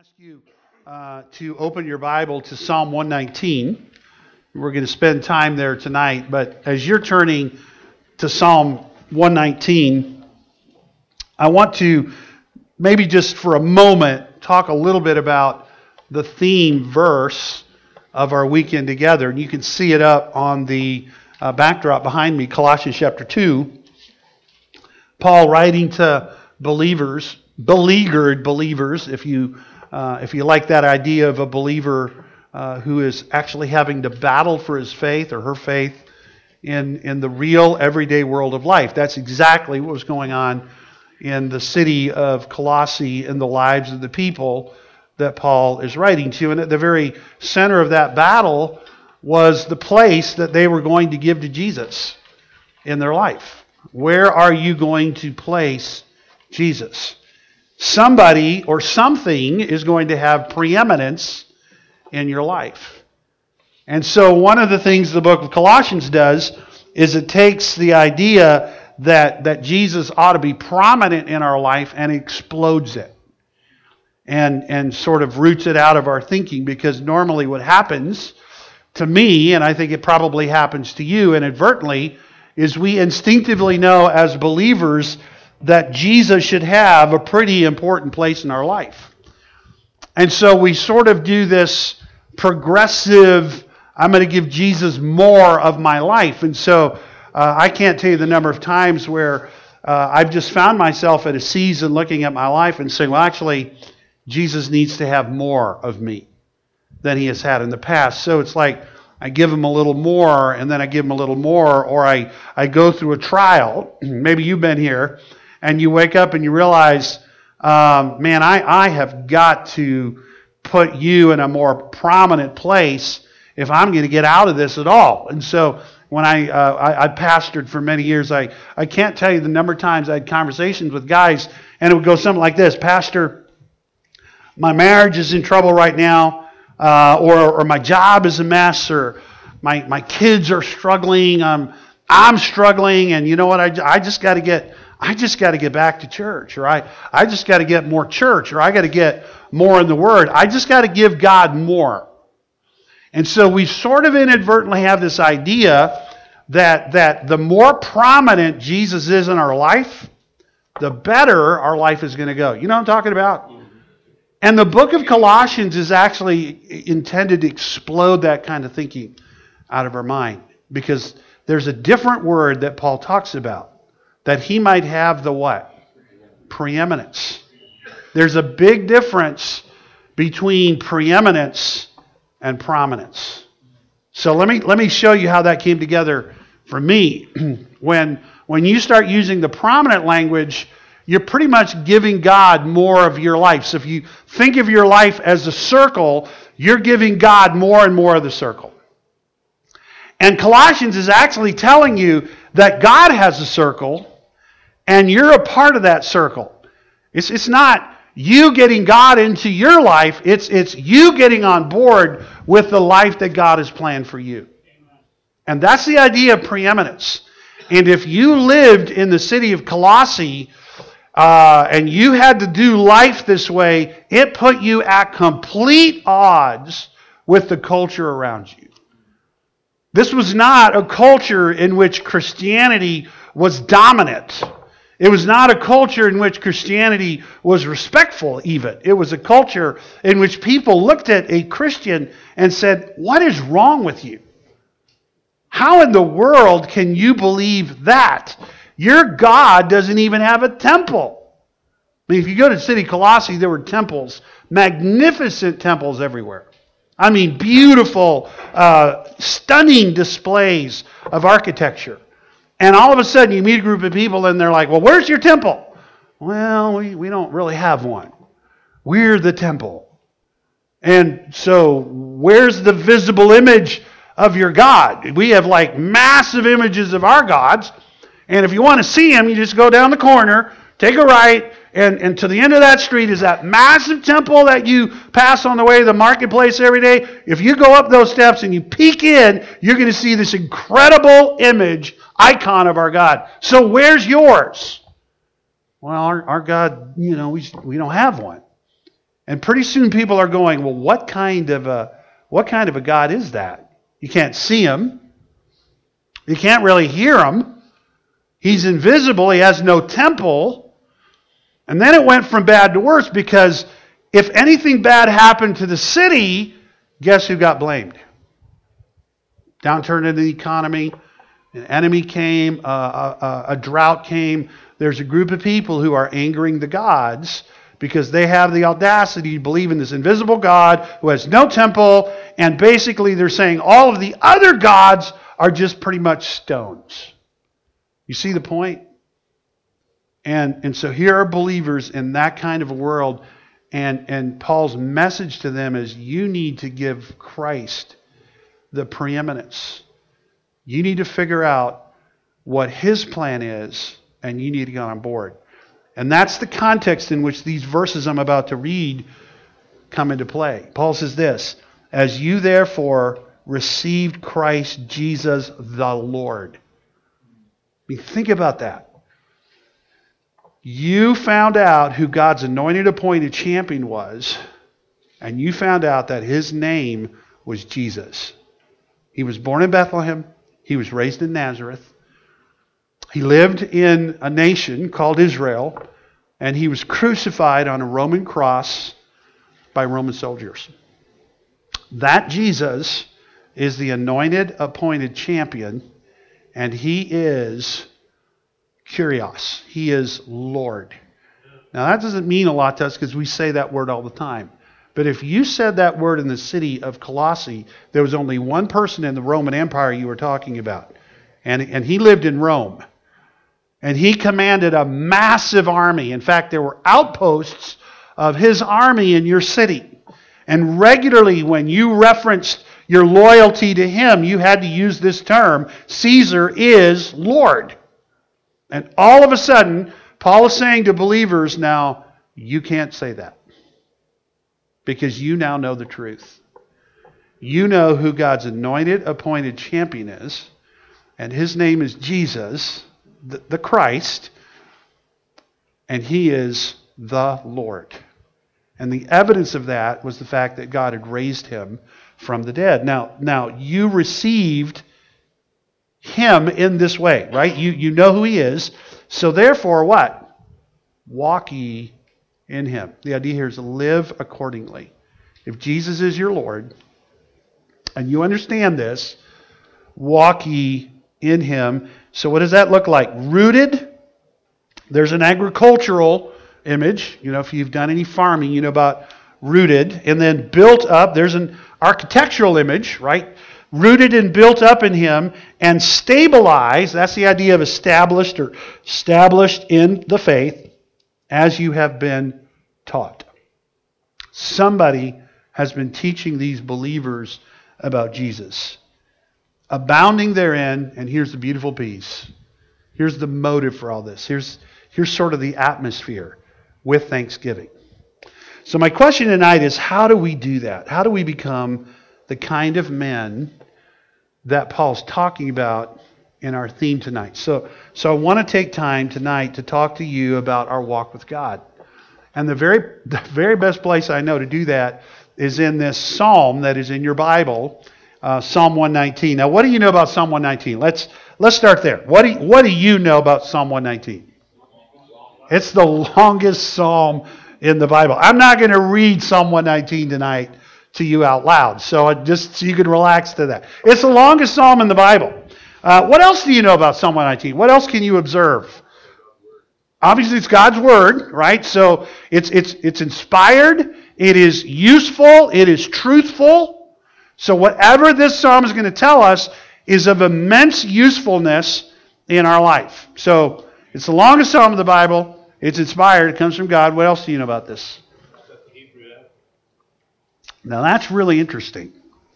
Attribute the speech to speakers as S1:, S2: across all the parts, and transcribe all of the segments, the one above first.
S1: ask you to open your Bible to Psalm 119. We're going to spend time there tonight, but as you're turning to Psalm 119, I want to maybe just for a moment talk a little bit about the theme verse of our weekend together. And you can see it up on the backdrop behind me, Colossians chapter 2. Paul writing to believers, beleaguered believers, if you like that idea of a believer who is actually having to battle for his faith or her faith in the real everyday world of life. That's exactly what was going on in the city of Colossae in the lives of the people that Paul is writing to. And at the very center of that battle was the place that they were going to give to Jesus in their life. Where are you going to place Jesus? Somebody or something is going to have preeminence in your life. And so one of the things the book of Colossians does is it takes the idea that Jesus ought to be prominent in our life and explodes it. And sort of roots it out of our thinking, because normally what happens to me, and I think it probably happens to you inadvertently, is we instinctively know as believers that Jesus should have a pretty important place in our life. And so we sort of do this progressive, I'm going to give Jesus more of my life. And so I can't tell you the number of times where I've just found myself at a season looking at my life and saying, well, actually, Jesus needs to have more of me than he has had in the past. So it's like I give him a little more, and then I give him a little more, or I go through a trial. Maybe you've been here, and you wake up and you realize, man, I have got to put you in a more prominent place if I'm going to get out of this at all. And so when I pastored for many years, I can't tell you the number of times I had conversations with guys, and it would go something like this: Pastor, my marriage is in trouble right now, or my job is a mess, or my kids are struggling, I'm struggling, and you know what? I just got to get back to church, or I just got to get more church, or I got to get more in the Word. I just got to give God more. And so we sort of inadvertently have this idea that the more prominent Jesus is in our life, the better our life is going to go. You know what I'm talking about? And the book of Colossians is actually intended to explode that kind of thinking out of our mind, because there's a different word that Paul talks about, that he might have the what? Preeminence. There's a big difference between preeminence and prominence. So let me show you how that came together for me. When you start using the prominent language, you're pretty much giving God more of your life. So if you think of your life as a circle, you're giving God more and more of the circle. And Colossians is actually telling you that God has a circle, and you're a part of that circle. It's not you getting God into your life, it's you getting on board with the life that God has planned for you. And that's the idea of preeminence. And if you lived in the city of Colossae, and you had to do life this way, it put you at complete odds with the culture around you. This was not a culture in which Christianity was dominant. It was not a culture in which Christianity was respectful even. It was a culture in which people looked at a Christian and said, what is wrong with you? How in the world can you believe that? Your God doesn't even have a temple. I mean, if you go to the city of Colossae, there were temples, magnificent temples everywhere. I mean, beautiful, stunning displays of architecture. And all of a sudden, you meet a group of people and they're like, well, where's your temple? Well, we don't really have one. We're the temple. And so, where's the visible image of your God? We have like massive images of our gods. And if you want to see him, you just go down the corner, take a right, and to the end of that street is that massive temple that you pass on the way to the marketplace every day. If you go up those steps and you peek in, you're going to see this incredible image, icon of our God. So where's yours? Well, our God, we don't have one. And pretty soon people are going, well, what kind of a God is that? You can't see him. You can't really hear him. He's invisible. He has no temple. And then it went from bad to worse because if anything bad happened to the city, guess who got blamed? Downturn in the economy. An enemy came. A drought came. There's a group of people who are angering the gods because they have the audacity to believe in this invisible God who has no temple, and basically they're saying all of the other gods are just pretty much stones. You see the point? And so here are believers in that kind of a world, and Paul's message to them is you need to give Christ the preeminence. You need to figure out what his plan is, and you need to get on board. And that's the context in which these verses I'm about to read come into play. Paul says this, as you therefore received Christ Jesus the Lord. I mean, think about that. You found out who God's anointed, appointed champion was, and you found out that his name was Jesus. He was born in Bethlehem. He was raised in Nazareth. He lived in a nation called Israel, and he was crucified on a Roman cross by Roman soldiers. That Jesus is the anointed, appointed champion, and he is Kyrios. He is Lord. Now that doesn't mean a lot to us because we say that word all the time. But if you said that word in the city of Colossae, there was only one person in the Roman Empire you were talking about. And he lived in Rome. And he commanded a massive army. In fact, there were outposts of his army in your city. And regularly when you referenced your loyalty to him, you had to use this term, Caesar is Lord. And all of a sudden, Paul is saying to believers now, you can't say that. Because you now know the truth. You know who God's anointed, appointed champion is. And his name is Jesus, the Christ. And he is the Lord. And the evidence of that was the fact that God had raised him from the dead. Now you received him in this way, right? You know who he is. So therefore what? Walk ye in him. The idea here is to live accordingly. If Jesus is your Lord, and you understand this, walk ye in him. So what does that look like? Rooted. There's an agricultural image. You know, if you've done any farming, you know about rooted. And then built up. There's an architectural image, right? Rooted and built up in him and stabilized. That's the idea of established or established in the faith as you have been taught. Somebody has been teaching these believers about Jesus. Abounding therein, and here's the beautiful piece. Here's the motive for all this. Here's sort of the atmosphere with thanksgiving. So my question tonight is, how do we do that? How do we become the kind of men that Paul's talking about in our theme tonight? So I want to take time tonight to talk to you about our walk with God. And the very best place I know to do that is in this psalm that is in your Bible, Psalm 119. Now, what do you know about Psalm 119? Let's start there. What do you know about Psalm 119? It's the longest psalm in the Bible. I'm not going to read Psalm 119 tonight to you out loud, so just so you can relax to that. It's the longest psalm in the Bible. What else do you know about Psalm 119? What else can you observe? Obviously, it's God's Word, right? So it's inspired, it is useful, it is truthful. So whatever this psalm is going to tell us is of immense usefulness in our life. So it's the longest psalm of the Bible. It's inspired. It comes from God. What else do you know about this? Now that's really interesting.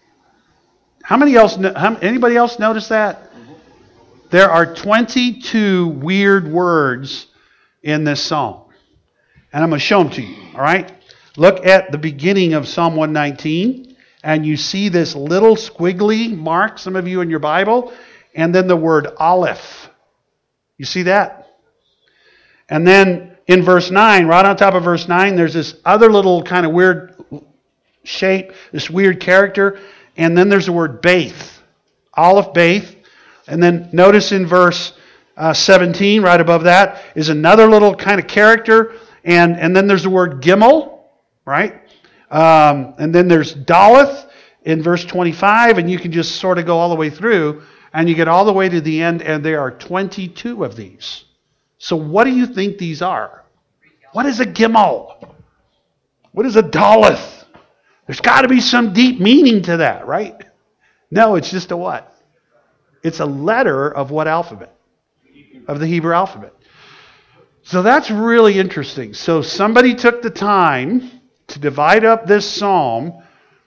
S1: Anybody else notice that? There are 22 weird words in this psalm. And I'm going to show them to you. All right? Look at the beginning of Psalm 119. And you see this little squiggly mark, some of you in your Bible. And then the word Aleph. You see that? And then in verse 9, right on top of verse 9, there's this other little kind of weird shape, this weird character, and then there's the word Baith, Aleph Baith. And then notice in verse 17, right above that, is another little kind of character, and then there's the word Gimel, right? And then there's Daleth in verse 25, and you can just sort of go all the way through, and you get all the way to the end, and there are 22 of these. So what do you think these are? What is a Gimel? What is a Daleth? There's got to be some deep meaning to that, right? No, it's just a what? It's a letter of what alphabet? Of the Hebrew alphabet. So that's really interesting. So somebody took the time to divide up this psalm,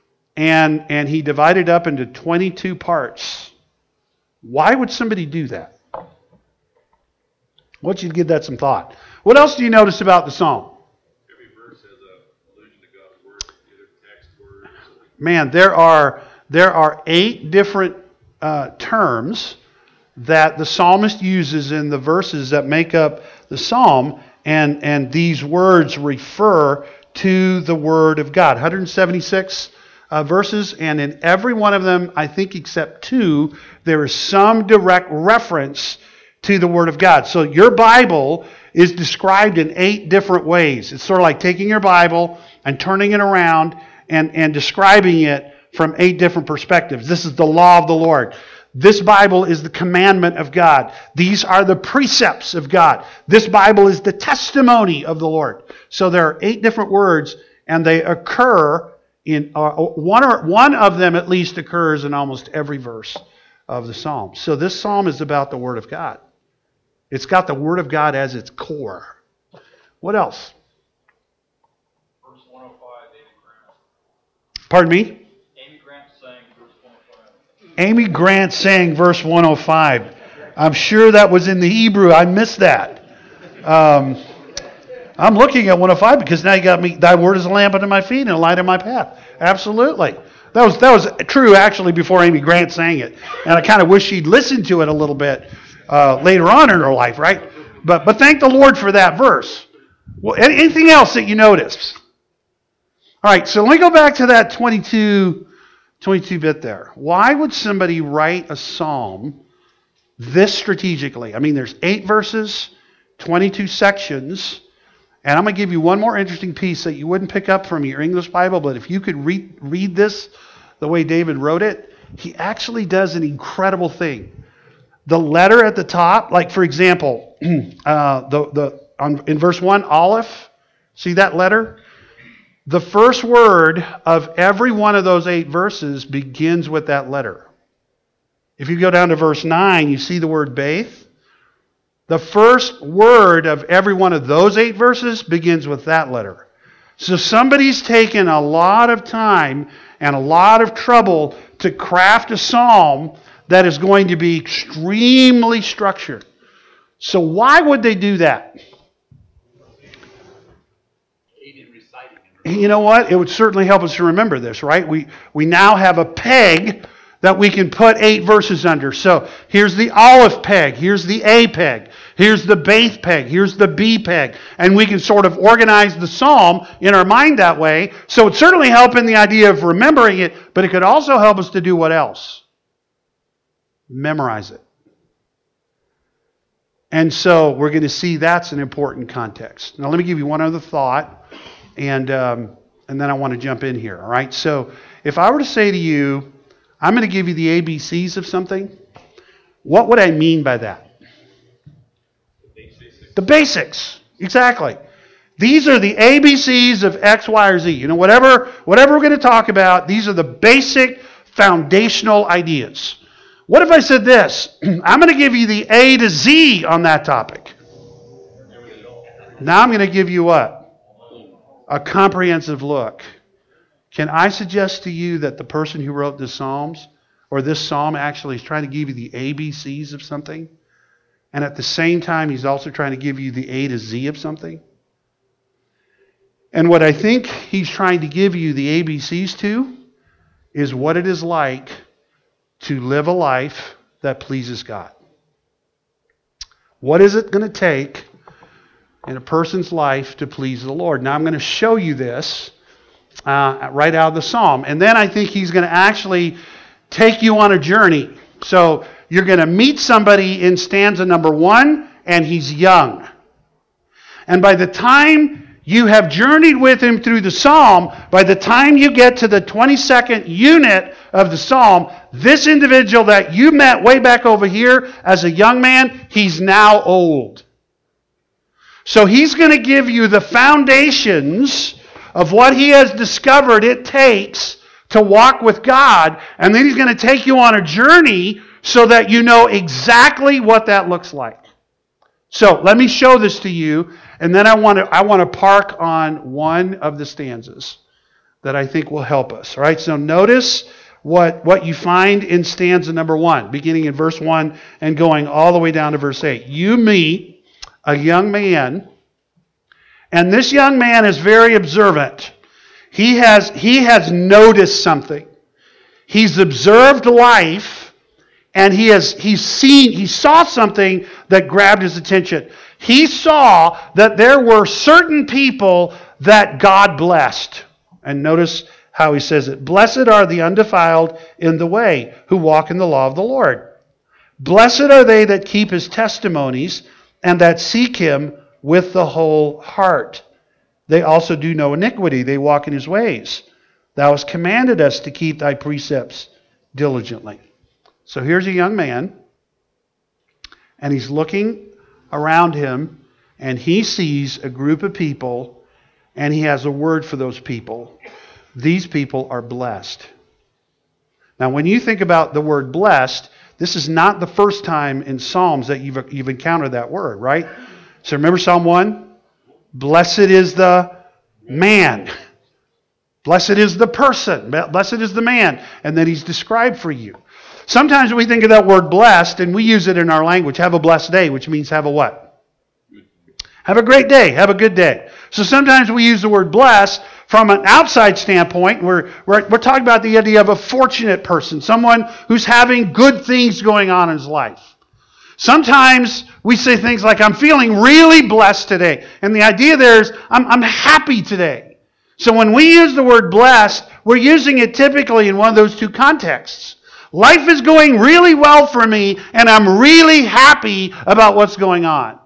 S1: and he divided up into 22 parts. Why would somebody do that? I want you to give that some thought. What else do you notice about the psalm?
S2: Every verse has a allusion to God's word, either text, words.
S1: Man, there are 8 different terms that the psalmist uses in the verses that make up the psalm, and these words refer to the Word of God. 176 verses, and in every one of them, I think except 2, there is some direct reference to the Word of God. So your Bible is described in 8 different ways. It's sort of like taking your Bible and turning it around and describing it from 8 different perspectives. This is the law of the Lord. This Bible is the commandment of God. These are the precepts of God. This Bible is the testimony of the Lord. So there are 8 different words, and they occur in one of them at least occurs in almost every verse of the psalm. So this psalm is about the Word of God. It's got the Word of God as its core. What else?
S2: Verse 105, Amy Grant.
S1: Pardon me?
S2: Amy Grant sang verse 105.
S1: Amy Grant sang verse 105. I'm sure that was in the Hebrew. I missed that. I'm looking at 105 because now you got me. Thy word is a lamp unto my feet and a light on my path. Absolutely. That was true actually before Amy Grant sang it. And I kind of wish she'd listened to it a little bit later on in her life, right? But thank the Lord for that verse. Well, anything else that you noticed? All right, so let me go back to that 22 bit there. Why would somebody write a psalm this strategically? I mean, there's 8 verses, 22 sections, and I'm going to give you one more interesting piece that you wouldn't pick up from your English Bible, but if you could read this the way David wrote it, he actually does an incredible thing. The letter at the top, like for example, in verse 1, Aleph, see that letter? The first word of every one of those 8 verses begins with that letter. If you go down to verse 9, you see the word Baith. The first word of every one of those 8 verses begins with that letter. So somebody's taken a lot of time and a lot of trouble to craft a psalm that is going to be extremely structured. So why would they do that? You know what? It would certainly help us to remember this, right? We now have a peg that we can put 8 verses under. So here's the Aleph peg, here's the A peg, here's the Baith peg, here's the B peg. And we can sort of organize the psalm in our mind that way. So it certainly help in the idea of remembering it, but it could also help us to do what else? Memorize it. And so we're going to see that's an important context. Now let me give you one other thought, and then I want to jump in here. All right. So if I were to say to you, I'm going to give you the ABCs of something, what would I mean by that? The basics. Exactly. These are the ABCs of X, Y, or Z. You know, whatever we're going to talk about, these are the basic foundational ideas. What if I said this? I'm going to give you the A to Z on that topic. Now I'm going to give you what? A comprehensive look. Can I suggest to you that the person who wrote the Psalms, or this psalm actually is trying to give you the ABCs of something, and at the same time he's also trying to give you the A to Z of something? And what I think he's trying to give you the ABCs to is what it is like to live a life that pleases God. What is it going to take in a person's life to please the Lord. Now I'm going to show you this right out of the psalm. And then I think he's going to actually take you on a journey. So you're going to meet somebody in stanza number 1, and he's young. And by the time you have journeyed with him through the psalm, by the time you get to the 22nd unit of the psalm, this individual that you met way back over here as a young man, he's now old. So he's going to give you the foundations of what he has discovered it takes to walk with God, and then he's going to take you on a journey so that you know exactly what that looks like. So let me show this to you, and then I want to park on one of the stanzas that I think will help us. All right, so notice what you find in stanza number 1, beginning in verse 1 and going all the way down to verse 8. You meet a young man, and this young man is very observant. He has noticed something. He's observed life, and he saw something that grabbed his attention. He saw that there were certain people that God blessed. And notice how he says it. Blessed are the undefiled in the way, who walk in the law of the Lord. Blessed are they that keep his testimonies, and that seek him with the whole heart. They also do no iniquity. They walk in his ways. Thou hast commanded us to keep thy precepts diligently. So here's a young man, and he's looking around him, and he sees a group of people, and he has a word for those people. These people are blessed. Now, when you think about the word blessed, this is not the first time in Psalms that you've encountered that word, right? So remember Psalm 1? Blessed is the man. Blessed is the person. Blessed is the man. And then he's described for you. Sometimes we think of that word blessed, and we use it in our language. Have a blessed day, which means have a what? Have a great day. Have a good day. So sometimes we use the word blessed from an outside standpoint. We're talking about the idea of a fortunate person, someone who's having good things going on in his life. Sometimes we say things like, I'm feeling really blessed today. And the idea there is, I'm happy today. So when we use the word blessed, we're using it typically in one of those two contexts. Life is going really well for me, and I'm really happy about what's going on.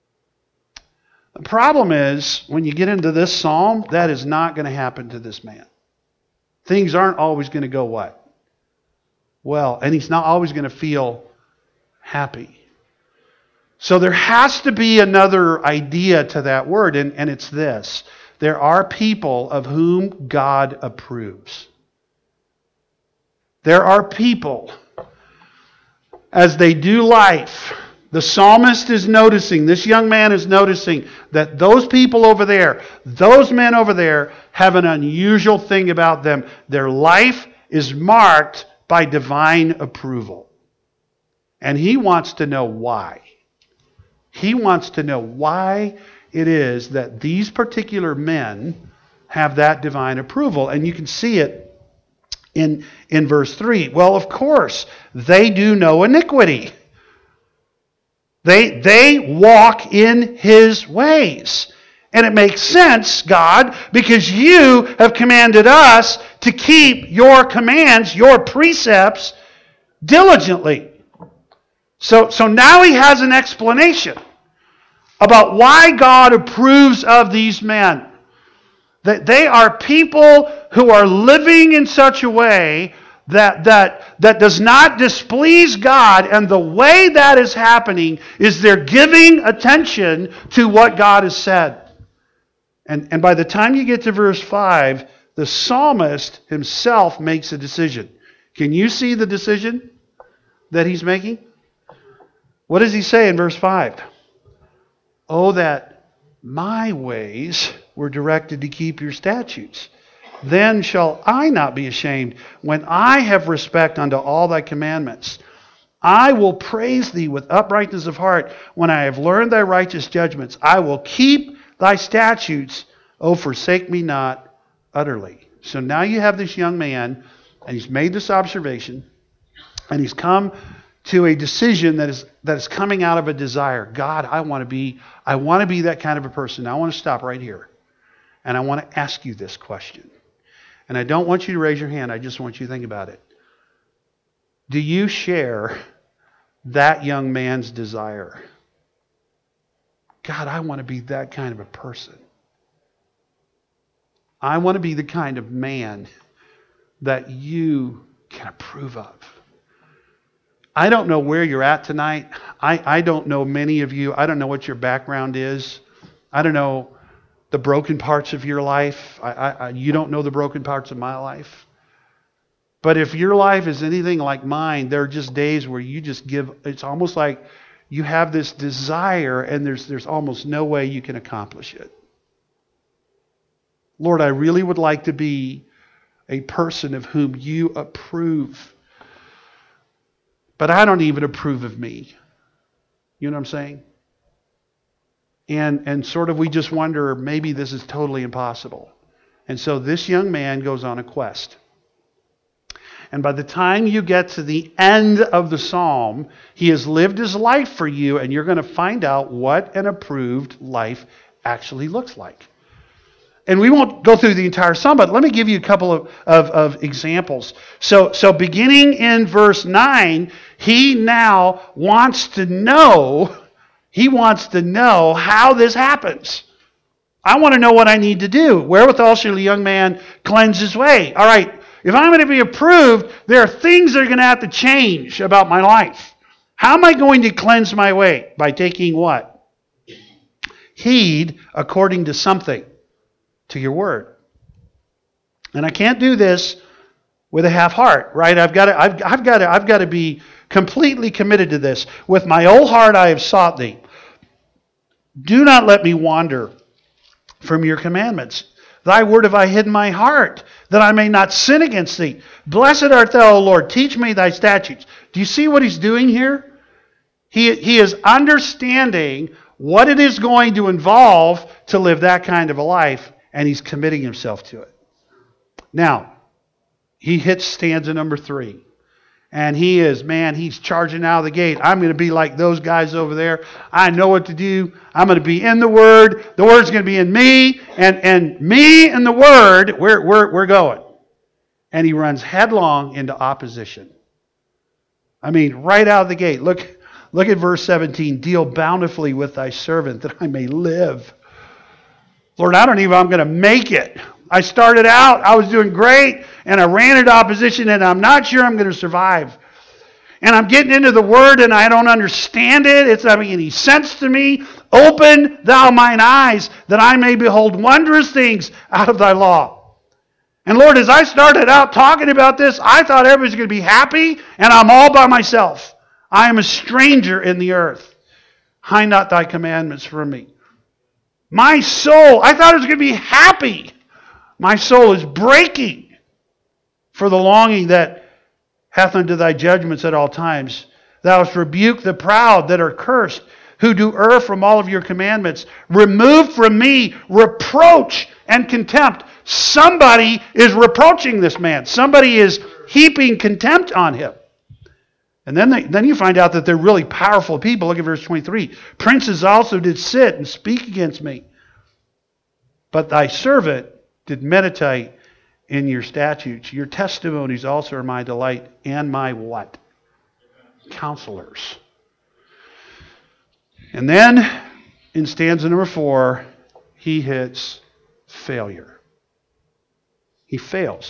S1: The problem is, when you get into this psalm, that is not going to happen to this man. Things aren't always going to go what? Well, and he's not always going to feel happy. So there has to be another idea to that word, and it's this. There are people of whom God approves. There are people, as they do life, the psalmist is noticing, this young man is noticing that those people over there, those men over there, have an unusual thing about them. Their life is marked by divine approval. And he wants to know why. He wants to know why it is that these particular men have that divine approval. And you can see it in verse 3. Well, of course, they do no iniquity. They walk in his ways. And it makes sense, God, because you have commanded us to keep your commands, your precepts, diligently. So now he has an explanation about why God approves of these men. That they are people who are living in such a way that does not displease God, and the way that is happening is they're giving attention to what God has said. And by the time you get to verse 5, the psalmist himself makes a decision. Can you see the decision that he's making? What does he say in verse 5? Oh, that my ways were directed to keep your statutes. Then shall I not be ashamed when I have respect unto all thy commandments. I will praise thee with uprightness of heart when I have learned thy righteous judgments. I will keep thy statutes. O forsake me not utterly. So now you have this young man, and he's made this observation, and he's come to a decision that is coming out of a desire. God, I want to be that kind of a person. Now, I want to stop right here. And I want to ask you this question. And I don't want you to raise your hand. I just want you to think about it. Do you share that young man's desire? God, I want to be that kind of a person. I want to be the kind of man that you can approve of. I don't know where you're at tonight. I don't know many of you. I don't know what your background is. I don't know the broken parts of your life. You don't know the broken parts of my life. But if your life is anything like mine, there are just days where you just give, it's almost like you have this desire and there's almost no way you can accomplish it. Lord, I really would like to be a person of whom you approve. But I don't even approve of me. You know what I'm saying? And sort of we just wonder, maybe this is totally impossible. And so this young man goes on a quest. And by the time you get to the end of the psalm, he has lived his life for you, and you're going to find out what an approved life actually looks like. And we won't go through the entire psalm, but let me give you a couple of examples. So beginning in verse 9, he now wants to know how this happens. I want to know what I need to do. Wherewithal shall a young man cleanse his way? All right, if I'm going to be approved, there are things that are going to have to change about my life. How am I going to cleanse my way? By taking what? Heed according to something. To your word. And I can't do this with a half heart, right? I've got to be completely committed to this. With my whole heart I have sought thee. Do not let me wander from your commandments. Thy word have I hid in my heart, that I may not sin against thee. Blessed art thou, O Lord. Teach me thy statutes. Do you see what he's doing here? He is understanding what it is going to involve to live that kind of a life. And he's committing himself to it. Now, he hits stanza number 3. And he's charging out of the gate. I'm going to be like those guys over there. I know what to do. I'm going to be in the Word. The Word's going to be in me. And me and the Word, we're going. And he runs headlong into opposition. I mean, right out of the gate. Look at verse 17. Deal bountifully with thy servant that I may live. Lord, I don't know if I'm going to make it. I started out, I was doing great, and I ran into opposition, and I'm not sure I'm going to survive. And I'm getting into the Word, and I don't understand it. It's not making any sense to me. Open thou mine eyes, that I may behold wondrous things out of thy law. And Lord, as I started out talking about this, I thought everybody's going to be happy, and I'm all by myself. I am a stranger in the earth. Hide not thy commandments from me. My soul, I thought it was going to be happy. My soul is breaking for the longing that hath unto thy judgments at all times. Thou hast rebuked the proud that are cursed, who do err from all of your commandments. Remove from me reproach and contempt. Somebody is reproaching this man. Somebody is heaping contempt on him. And then you find out that they're really powerful people. Look at verse 23. Princes also did sit and speak against me. But thy servant did meditate in your statutes. Your testimonies also are my delight and my what? Counselors. And then in stanza number 4, he hits failure. He fails.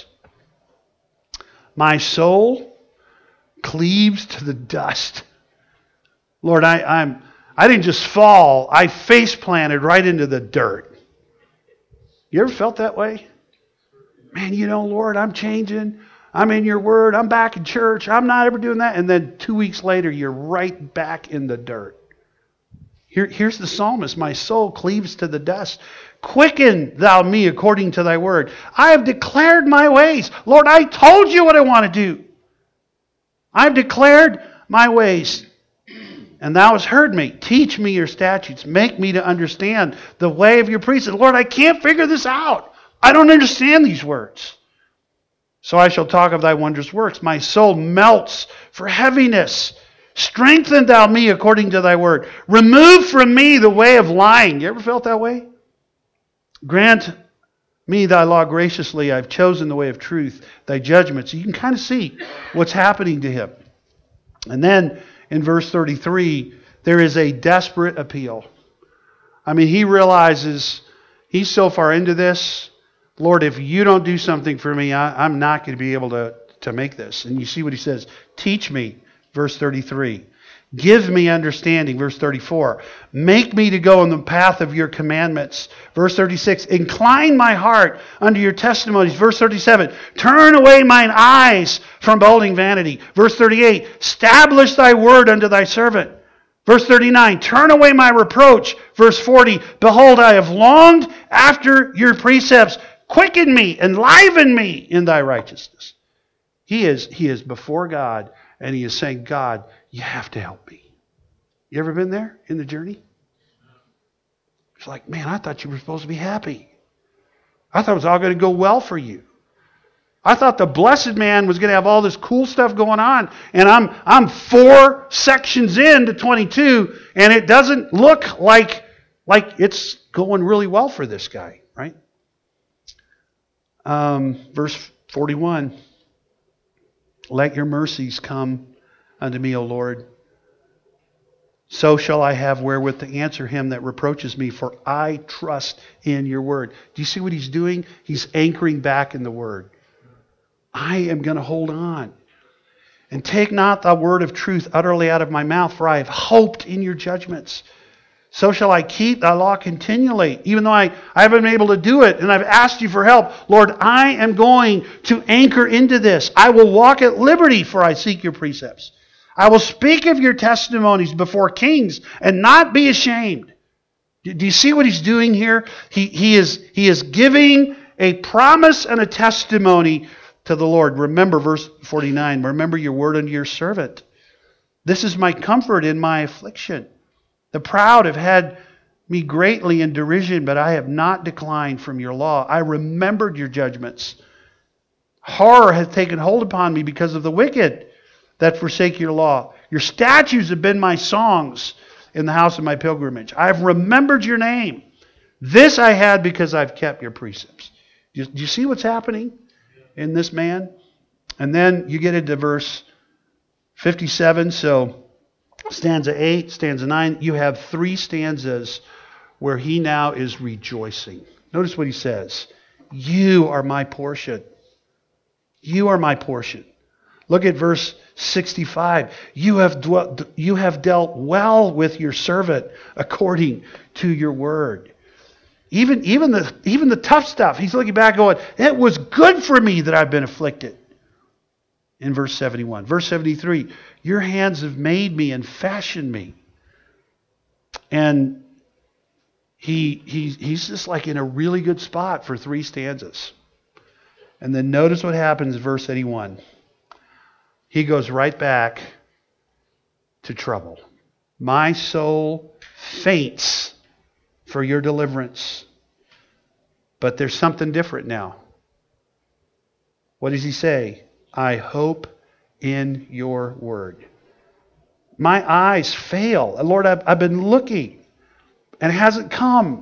S1: My soul cleaves to the dust. Lord, I didn't just fall. I face planted right into the dirt. You ever felt that way? Man, Lord, I'm changing. I'm in your word. I'm back in church. I'm not ever doing that. And then 2 weeks later, you're right back in the dirt. Here's the psalmist. My soul cleaves to the dust. Quicken thou me according to thy word. I have declared my ways. Lord, I told you what I want to do. I've declared my ways, and thou hast heard me. Teach me your statutes. Make me to understand the way of your precepts. Lord, I can't figure this out. I don't understand these words. So I shall talk of thy wondrous works. My soul melts for heaviness. Strengthen thou me according to thy word. Remove from me the way of lying. You ever felt that way? Grant me thy law graciously. I've chosen the way of truth, thy judgments. You can kind of see what's happening to him. And then in verse 33, there is a desperate appeal. I mean, he realizes he's so far into this. Lord, if you don't do something for me, I'm not going to be able to make this. And you see what he says. Teach me, verse 33. Give me understanding, verse 34. Make me to go in the path of your commandments, verse 36. Incline my heart unto your testimonies, verse 37. Turn away mine eyes from beholding vanity, verse 38. Establish thy word unto thy servant, verse 39. Turn away my reproach, verse 40. Behold, I have longed after your precepts. Quicken me, enliven me in thy righteousness. He is before God, and he is saying, God, you have to help me. You ever been there in the journey? It's like, man, I thought you were supposed to be happy. I thought it was all going to go well for you. I thought the blessed man was going to have all this cool stuff going on, and I'm 4 sections into 22, and it doesn't look like it's going really well for this guy, right? Verse 41. Let your mercies come unto me, O Lord. So shall I have wherewith to answer him that reproaches me, for I trust in your word. Do you see what he's doing? He's anchoring back in the word. I am going to hold on. And take not the word of truth utterly out of my mouth, for I have hoped in your judgments. So shall I keep thy law continually, even though I haven't been able to do it, and I've asked you for help. Lord, I am going to anchor into this. I will walk at liberty, for I seek your precepts. I will speak of your testimonies before kings and not be ashamed. Do you see what he's doing here? He is giving a promise and a testimony to the Lord. Remember verse 49. Remember your word unto your servant. This is my comfort in my affliction. The proud have had me greatly in derision, but I have not declined from your law. I remembered your judgments. Horror hath taken hold upon me because of the wicked that forsake your law. Your statutes have been my songs in the house of my pilgrimage. I have remembered your name. This I had because I've kept your precepts. Do you see what's happening in this man? And then you get into verse 57. So stanza 8, stanza 9, you have 3 stanzas where he now is rejoicing. Notice what he says. You are my portion. You are my portion. Look at verse 65. You have dealt well with your servant according to your word. Even the tough stuff, he's looking back going, it was good for me that I've been afflicted. In verse 71. Verse 73, your hands have made me and fashioned me. And he's just like in a really good spot for 3 stanzas. And then notice what happens in verse 81. He goes right back to trouble. My soul faints for your deliverance. But there's something different now. What does he say? I hope in your word. My eyes fail. Lord, I've been looking and it hasn't come.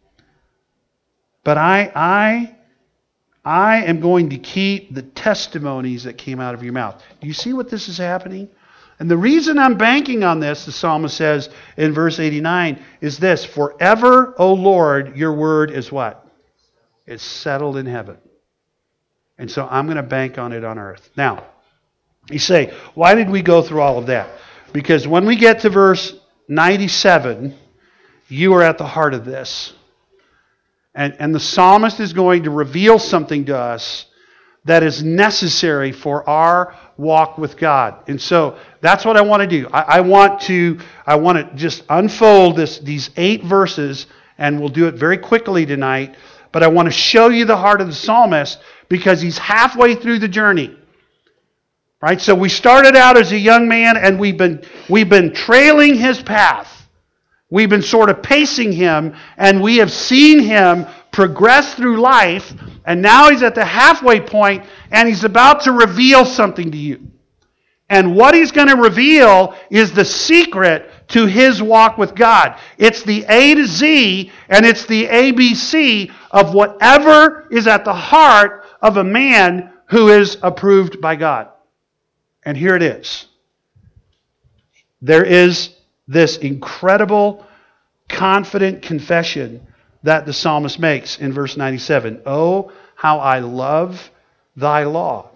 S1: But I am going to keep the testimonies that came out of your mouth. Do you see what this is happening? And the reason I'm banking on this, the psalmist says in verse 89, is this. Forever, O Lord, your word is what? It's settled in heaven. And so I'm going to bank on it on earth. Now, you say, why did we go through all of that? Because when we get to verse 97, you are at the heart of this. And the psalmist is going to reveal something to us that is necessary for our walk with God. And so that's what I want to do. I want to just unfold these 8 verses, and we'll do it very quickly tonight. But I want to show you the heart of the psalmist because he's halfway through the journey. Right? So we started out as a young man, and we've been trailing his path. We've been sort of pacing him, and we have seen him progress through life, and now he's at the halfway point, and he's about to reveal something to you. And what he's going to reveal is the secret to his walk with God. It's the A to Z, and it's the ABC of whatever is at the heart of a man who is approved by God. And here it is. There is this incredible, confident confession that the psalmist makes in verse 97. Oh, how I love thy law.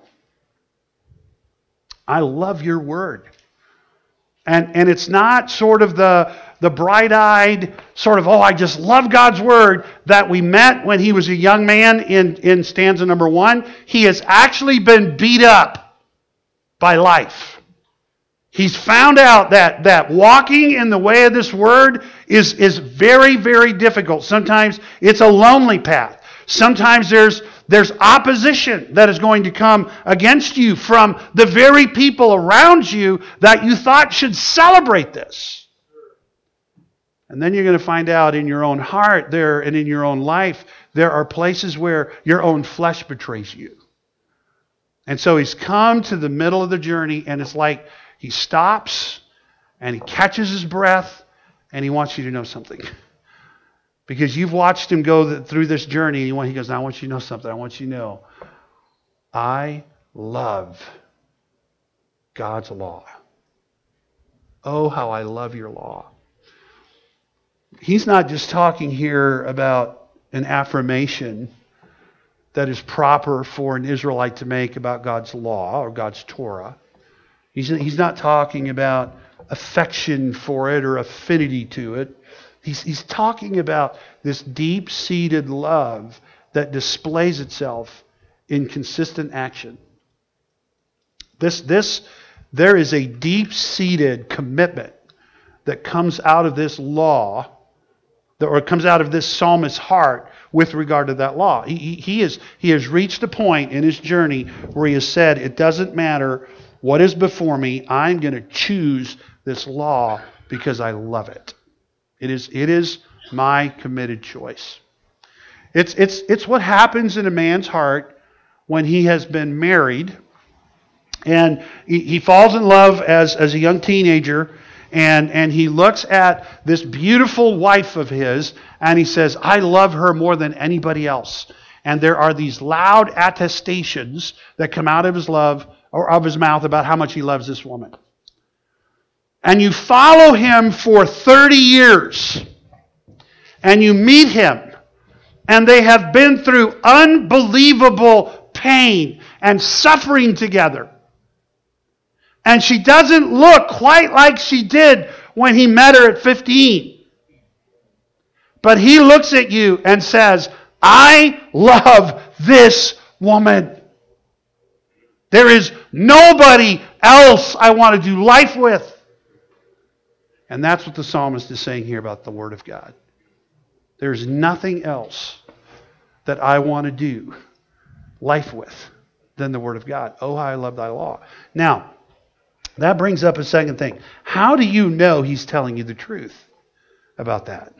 S1: I love your word. And it's not sort of the bright-eyed sort of, I just love God's word that we met when he was a young man in stanza number 1. He has actually been beat up by life. He's found out that walking in the way of this word is very, very difficult. Sometimes it's a lonely path. Sometimes there's opposition that is going to come against you from the very people around you that you thought should celebrate this. And then you're going to find out in your own heart there and in your own life, there are places where your own flesh betrays you. And so he's come to the middle of the journey, and it's like he stops and he catches his breath and he wants you to know something. Because you've watched him go through this journey. He goes, I want you to know something. I want you to know. I love God's law. Oh, how I love your law. He's not just talking here about an affirmation that is proper for an Israelite to make about God's law or God's Torah. He's not talking about affection for it or affinity to it. He's talking about this deep-seated love that displays itself in consistent action. There is a deep-seated commitment that comes out of this law, or it comes out of this psalmist's heart with regard to that law. He has reached a point in his journey where he has said, it doesn't matter what is before me, I'm going to choose this law because I love it. It is my committed choice. It's what happens in a man's heart when he has been married and he falls in love as a young teenager, and he looks at this beautiful wife of his and he says, I love her more than anybody else. And there are these loud attestations that come out of his love or of his mouth about how much he loves this woman. And you follow him for 30 years. And you meet him. And they have been through unbelievable pain and suffering together. And she doesn't look quite like she did when he met her at 15. But he looks at you and says, I love this woman. There is nobody else I want to do life with. And that's what the psalmist is saying here about the Word of God. There's nothing else that I want to do life with than the Word of God. Oh, how I love thy law. Now, that brings up a second thing. How do you know he's telling you the truth about that?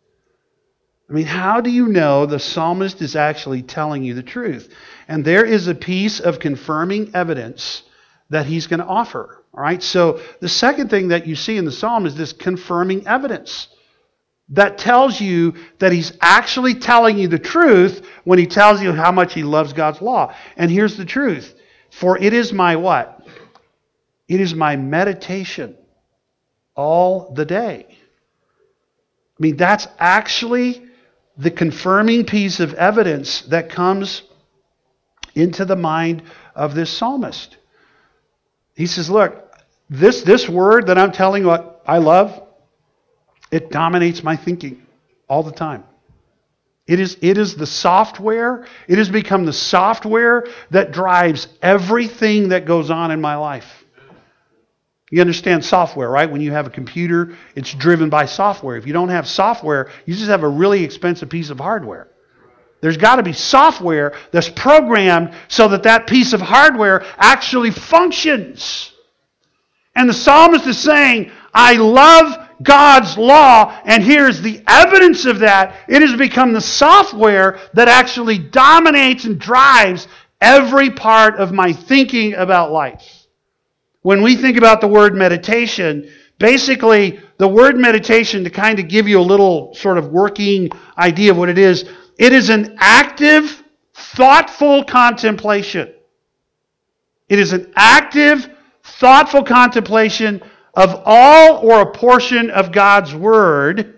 S1: I mean, how do you know the psalmist is actually telling you the truth? And there is a piece of confirming evidence that he's going to offer. All right, so the second thing that you see in the psalm is this confirming evidence that tells you that he's actually telling you the truth when he tells you how much he loves God's law. And here's the truth. For it is my what? It is my meditation all the day. I mean, that's actually the confirming piece of evidence that comes into the mind of this psalmist. He says, look, this word that I'm telling you what I love, it dominates my thinking all the time. It is the software. It has become the software that drives everything that goes on in my life. You understand software, right? When you have a computer, it's driven by software. If you don't have software, you just have a really expensive piece of hardware. There's got to be software that's programmed so that piece of hardware actually functions. And the psalmist is saying, I love God's law, and here's the evidence of that. It has become the software that actually dominates and drives every part of my thinking about life. When we think about the word meditation, basically the word meditation, to kind of give you a little sort of working idea of what it is an active, thoughtful contemplation. It is an active, thoughtful contemplation of all or a portion of God's Word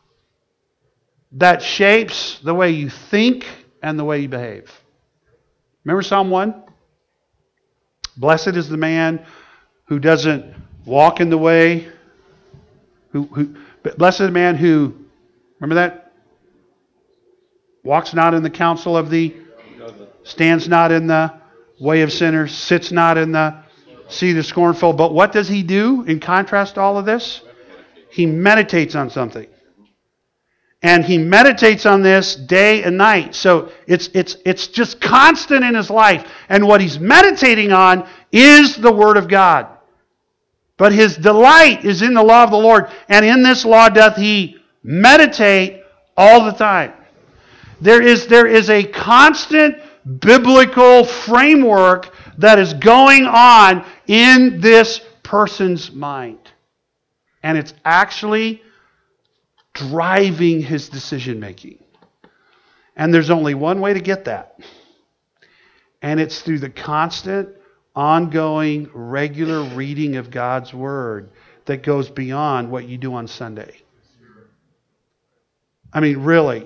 S1: that shapes the way you think and the way you behave. Remember Psalm 1? Blessed is the man who doesn't walk in the way, blessed is the man who, remember that? Walks not in the counsel of the, stands not in the way of sinners, sits not in the seat of the scornful. But what does he do in contrast to all of this? He meditates on something. And he meditates on this day and night. So it's just constant in his life. And what he's meditating on is the Word of God. But his delight is in the law of the Lord. And in this law doth he meditate all the time. There is a constant biblical framework that is going on in this person's mind. And it's actually driving his decision making. And there's only one way to get that. And it's through the constant, ongoing, regular reading of God's Word that goes beyond what you do on Sunday. I mean, really.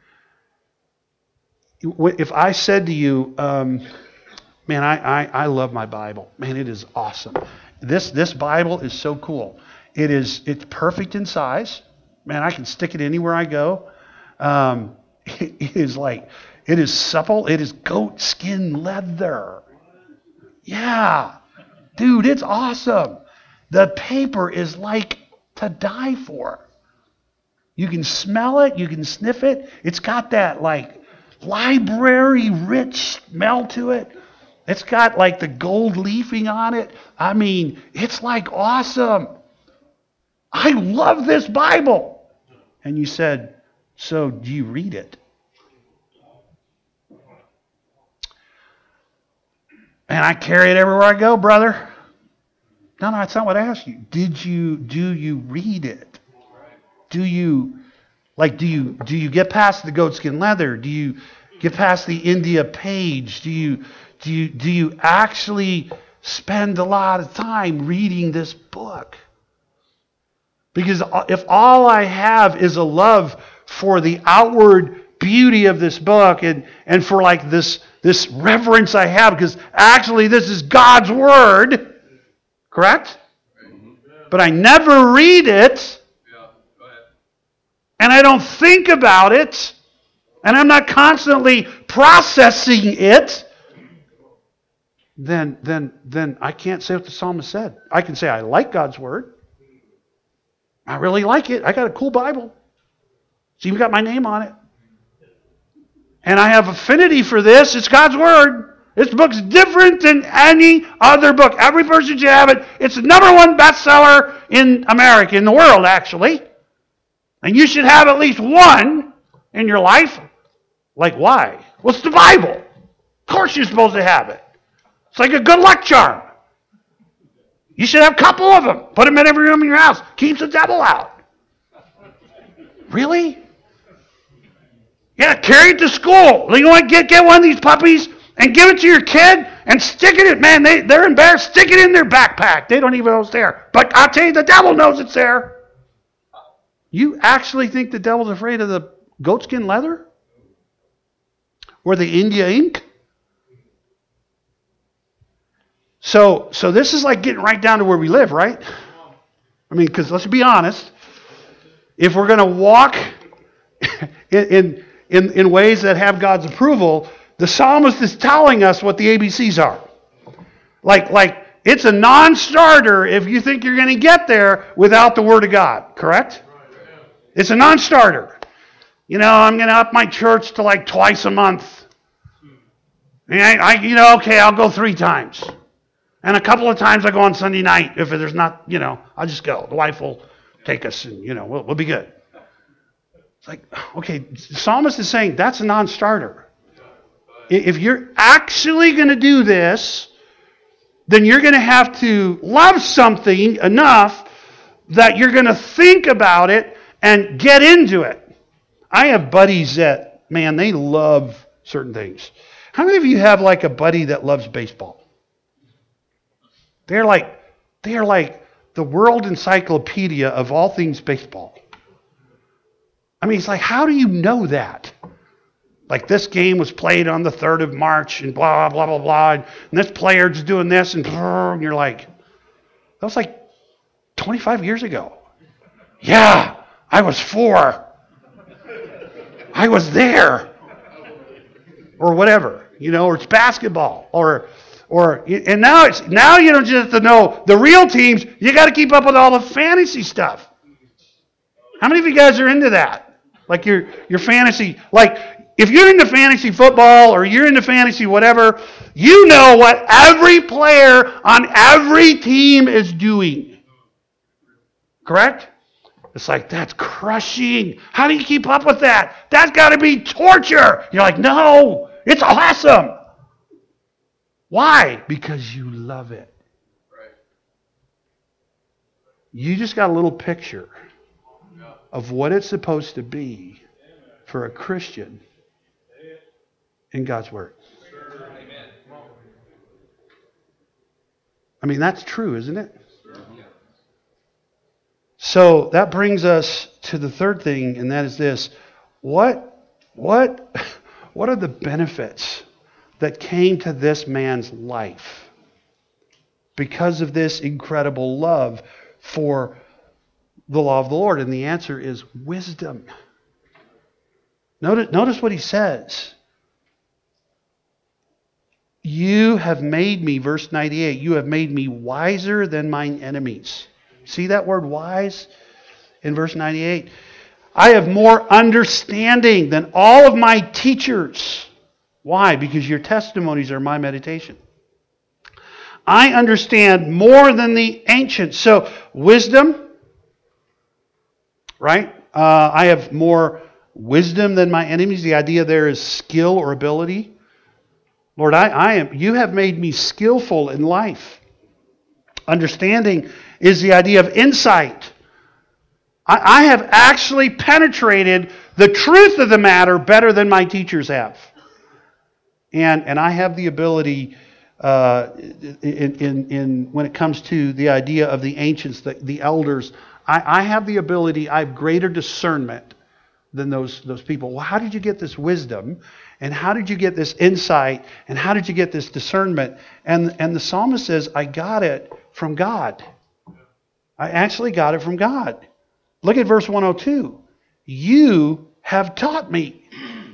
S1: If I said to you, man, I love my Bible. Man, it is awesome. This Bible is so cool. It's perfect in size. Man, I can stick it anywhere I go. It is supple. It is goat skin leather. Yeah. Dude, it's awesome. The paper is like to die for. You can smell it. You can sniff it. It's got that like library rich smell to it. It's got like the gold leafing on it. I mean, it's like awesome. I love this Bible. And you said, so do you read it? And I carry it everywhere I go, brother. No, that's not what I asked you. Do you read it? Do you get past the goatskin leather? Do you get past the India page? Do you actually spend a lot of time reading this book? Because if all I have is a love for the outward beauty of this book and for like this reverence I have, because actually this is God's Word, correct? But I never read it, and I don't think about it, and I'm not constantly processing it, then I can't say what the psalmist said. I can say I like God's Word. I really like it. I got a cool Bible. It's even got my name on it. And I have affinity for this. It's God's Word. This book's different than any other book. Every person should have it. It's the number one bestseller in America, in the world, actually. And you should have at least one in your life. Like, why? Well, it's the Bible. Of course you're supposed to have it. It's like a good luck charm. You should have a couple of them. Put them in every room in your house. Keeps the devil out. Really? Yeah, carry it to school. You want to get one of these puppies and give it to your kid and stick it in. Man, they're embarrassed. Stick it in their backpack. They don't even know it's there. But I'll tell you, the devil knows it's there. You actually think the devil's afraid of the goatskin leather? Or the India ink? So this is like getting right down to where we live, right? I mean, because let's be honest. If we're going to walk in ways that have God's approval, the psalmist is telling us what the ABCs are. Like it's a non-starter if you think you're going to get there without the Word of God, correct? It's a non-starter. You know, I'm going to up my church to like twice a month. And I'll go 3 times. And a couple of times I go on Sunday night. If there's not, I'll just go. The wife will take us and, we'll be good. It's like, okay, the psalmist is saying that's a non-starter. If you're actually going to do this, then you're going to have to love something enough that you're going to think about it and get into it. I have buddies that, man, they love certain things. How many of you have like a buddy that loves baseball? They are like the world encyclopedia of all things baseball. I mean, it's like, how do you know that? Like, this game was played on the 3rd of March and blah, blah, blah, blah, and this player's doing this, and you're like, that was like 25 years ago. Yeah, I was 4. I was there. Or whatever, or it's basketball, and now you don't just have to know the real teams, you got to keep up with all the fantasy stuff. How many of you guys are into that? Like your fantasy, like if you're into fantasy football or you're into fantasy whatever, you know what every player on every team is doing. Correct? It's like, that's crushing. How do you keep up with that? That's got to be torture. You're like, no, it's awesome. Why? Because you love it.
S2: Right.
S1: You just got a little picture of what it's supposed to be for a Christian in God's Word. I mean, that's true, isn't it? So that brings us to the third thing, and that is this. What are the benefits that came to this man's life because of this incredible love for the law of the Lord? And the answer is wisdom. Notice what he says. You have made me, verse 98, you have made me wiser than mine enemies. See that word wise in verse 98? I have more understanding than all of my teachers. Why? Because your testimonies are my meditation. I understand more than the ancients. So wisdom, right? I have more wisdom than my enemies. The idea there is skill or ability. Lord, you have made me skillful in life. Understanding is the idea of insight. I have actually penetrated the truth of the matter better than my teachers have. And I have the ability in when it comes to the idea of the ancients, the elders, I have the ability, I have greater discernment than those people. Well, how did you get this wisdom? And how did you get this insight? And how did you get this discernment? And the psalmist says, I got it from God. I actually got it from God. Look at verse 102. You have taught me.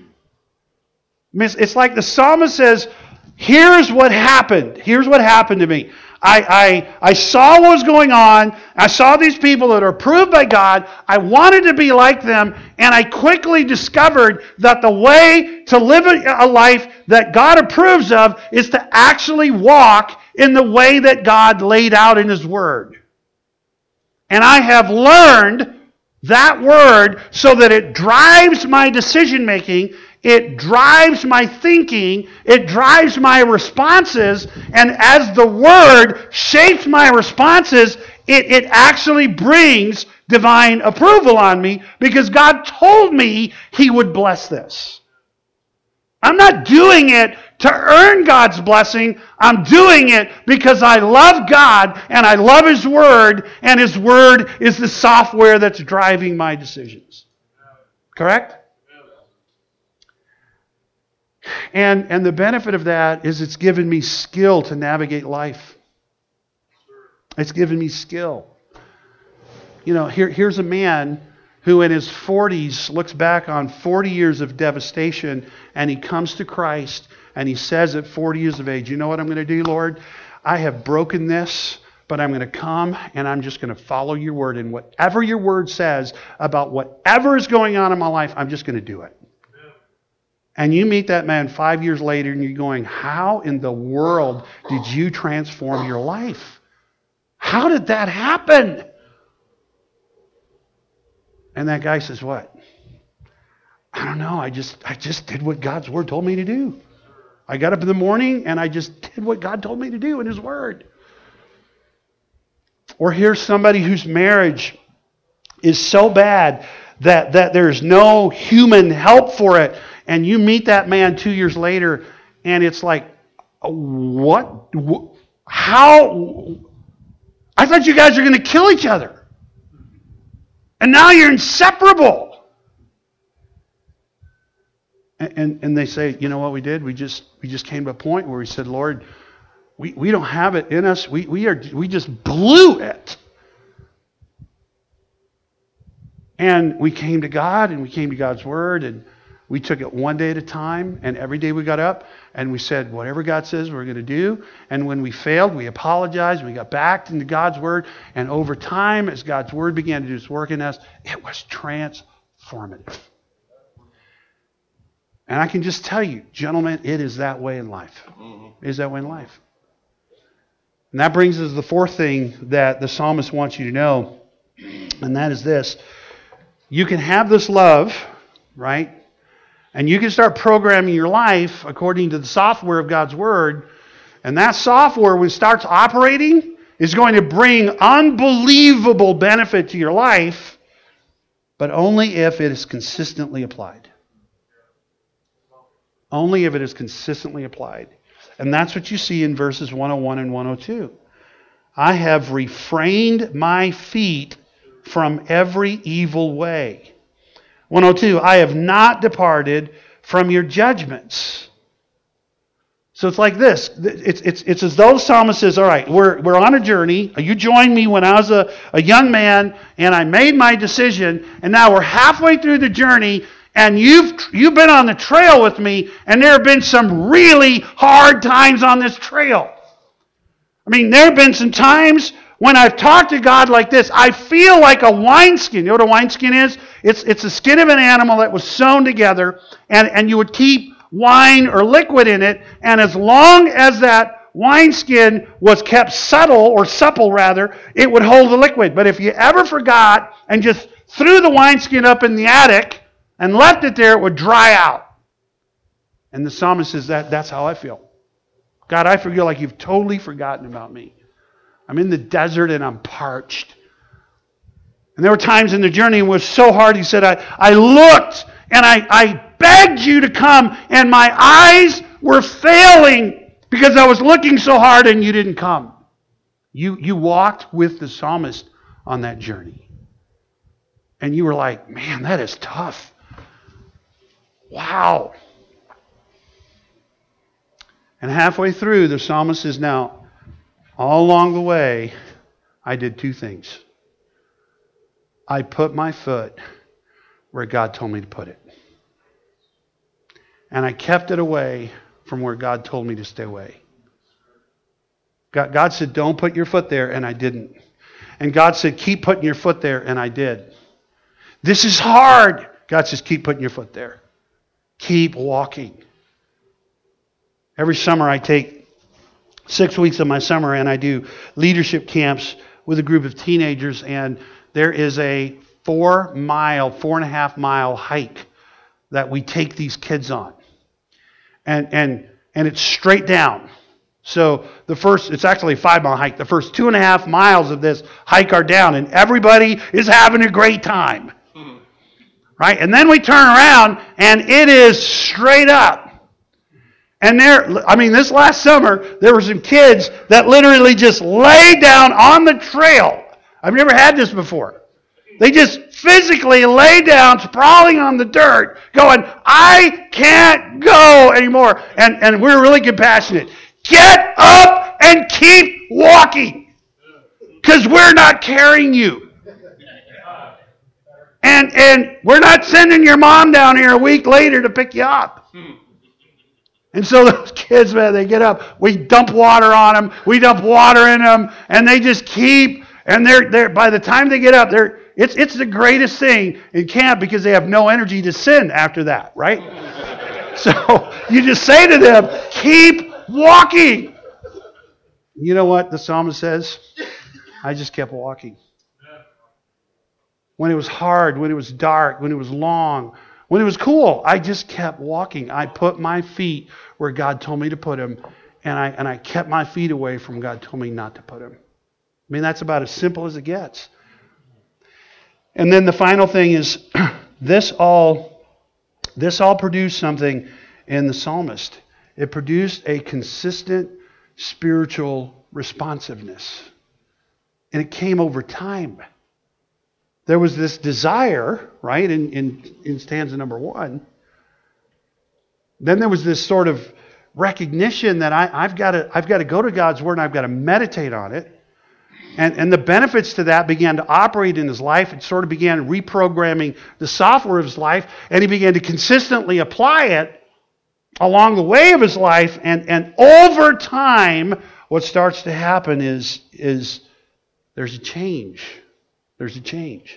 S1: It's like the psalmist says, here's what happened. Here's what happened to me. I saw what was going on. I saw these people that are approved by God. I wanted to be like them. And I quickly discovered that the way to live a life that God approves of is to actually walk in the way that God laid out in His Word. And I have learned that Word so that it drives my decision making. It drives my thinking. It drives my responses. And as the Word shapes my responses, it actually brings divine approval on me because God told me He would bless this. I'm not doing it to earn God's blessing. I'm doing it because I love God and I love His Word, and His Word is the software that's driving my decisions. Correct? And the benefit of that is it's given me skill to navigate life. It's given me skill. You know, here's a man who in his 40s looks back on 40 years of devastation, and he comes to Christ and he says at 40 years of age, you know what I'm going to do, Lord? I have broken this, but I'm going to come and I'm just going to follow your word. And whatever your word says about whatever is going on in my life, I'm just going to do it. And you meet that man 5 years later and you're going, how in the world did you transform your life? How did that happen? And that guy says, what? I don't know. I just did what God's Word told me to do. I got up in the morning and I just did what God told me to do in His Word. Or here's somebody whose marriage is so bad that there's no human help for it. And you meet that man 2 years later and it's like, what? How? I thought you guys were going to kill each other. And now you're inseparable. And they say, you know what we did? We just came to a point where we said, Lord, we don't have it in us. We just blew it. And we came to God and we came to God's Word and we took it one day at a time. And every day we got up and we said, whatever God says we're going to do. And when we failed, we apologized. We got back into God's Word. And over time, as God's Word began to do its work in us, it was transformative. And I can just tell you, gentlemen, it is that way in life. It is that way in life. And that brings us to the fourth thing that the psalmist wants you to know, and that is this. You can have this love, right? And you can start programming your life according to the software of God's Word. And that software, when it starts operating, is going to bring unbelievable benefit to your life, but only if it is consistently applied. Only if it is consistently applied. And that's what you see in verses 101 and 102. I have refrained my feet from every evil way. 102, I have not departed from your judgments. So it's like this. It's as though the psalmist says, all right, we're on a journey. You joined me when I was a young man, and I made my decision, and now we're halfway through the journey, and you've been on the trail with me, and there have been some really hard times on this trail. I mean, there have been some times when I've talked to God like this. I feel like a wineskin. You know what a wineskin is? It's the skin of an animal that was sewn together, and you would keep wine or liquid in it, and as long as that wineskin was kept supple rather, it would hold the liquid. But if you ever forgot and just threw the wineskin up in the attic and left it there, it would dry out. And the psalmist says that's how I feel. God, I feel like you've totally forgotten about me. I'm in the desert and I'm parched. And there were times in the journey it was so hard, he said, I looked and I begged you to come and my eyes were failing because I was looking so hard and you didn't come. You walked with the psalmist on that journey. And you were like, man, that is tough. Wow. And halfway through, the psalmist says, now, all along the way, I did two things. I put my foot where God told me to put it. And I kept it away from where God told me to stay away. God said, don't put your foot there, and I didn't. And God said, keep putting your foot there, and I did. This is hard. God says, keep putting your foot there. Keep walking. Every summer I take 6 weeks of my summer and I do leadership camps with a group of teenagers, and there is a 4.5 mile hike that we take these kids on. And it's straight down. So it's actually a 5 mile hike. The first 2.5 miles of this hike are down, and everybody is having a great time. Right? And then we turn around and it is straight up. And this last summer, there were some kids that literally just laid down on the trail. I've never had this before. They just physically lay down, sprawling on the dirt, going, I can't go anymore. And we're really compassionate. Get up and keep walking. Because we're not carrying you. And we're not sending your mom down here a week later to pick you up. And so those kids, man, they get up. We dump water on them. We dump water in them. And they just keep. And they're by the time they get up, it's the greatest thing in camp because they have no energy to sin after that, right? So you just say to them, keep walking. You know what the psalmist says? I just kept walking. When it was hard, when it was dark, when it was long, When it was cool, I just kept walking. I put my feet where God told me to put them, and I kept my feet away from God told me not to put them. I mean, that's about as simple as it gets. And then the final thing is, this all produced something in the psalmist. It produced a consistent spiritual responsiveness. And it came over time. There was this desire, right, in stanza number 1. Then there was this sort of recognition that I've got to go to God's Word and I've got to meditate on it. And the benefits to that began to operate in his life. It sort of began reprogramming the software of his life, and he began to consistently apply it along the way of his life. And over time, what starts to happen is there's a change. There's a change.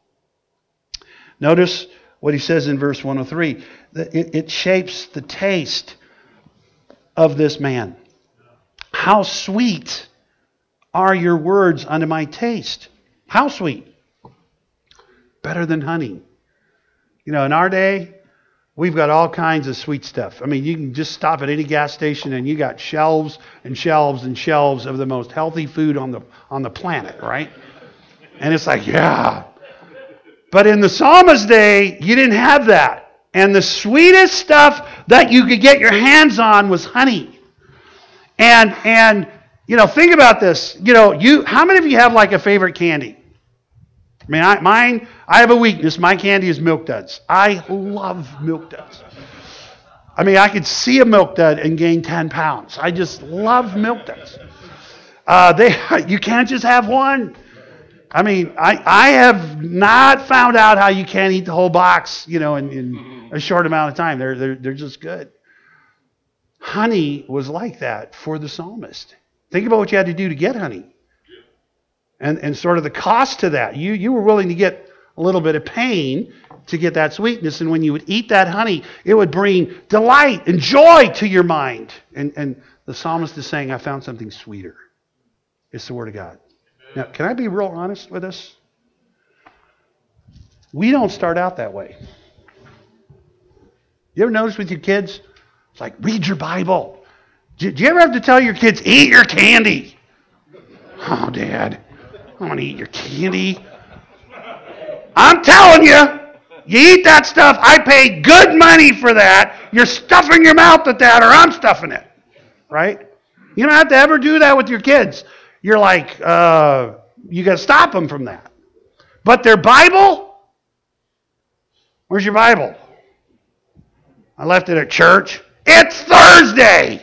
S1: Notice what he says in verse 103. It shapes the taste of this man. How sweet are your words unto my taste. How sweet? Better than honey. You know, in our day, we've got all kinds of sweet stuff. I mean, you can just stop at any gas station and you got shelves and shelves and shelves of the most healthy food on the planet, right? And it's like, yeah. But in the psalmist's day, you didn't have that. And the sweetest stuff that you could get your hands on was honey. And you know, think about this. You know, how many of you have like a favorite candy? I mean, I have a weakness. My candy is Milk Duds. I love Milk Duds. I mean, I could see a Milk Dud and gain 10 pounds. I just love Milk Duds. You can't just have one. I mean, I have not found out how you can't eat the whole box, you know, in a short amount of time. They're just good. Honey was like that for the psalmist. Think about what you had to do to get honey. And sort of the cost to that. You were willing to get a little bit of pain to get that sweetness. And when you would eat that honey, it would bring delight and joy to your mind. And the psalmist is saying, I found something sweeter. It's the Word of God. Now, can I be real honest with us? We don't start out that way. You ever notice with your kids? It's like, read your Bible. Do you ever have to tell your kids, eat your candy? Oh, Dad, I want to eat your candy. I'm telling you, you eat that stuff. I pay good money for that. You're stuffing your mouth with that, or I'm stuffing it. Right? You don't have to ever do that with your kids. You're like, you got to stop them from that. But their Bible? Where's your Bible? I left it at church. It's Thursday.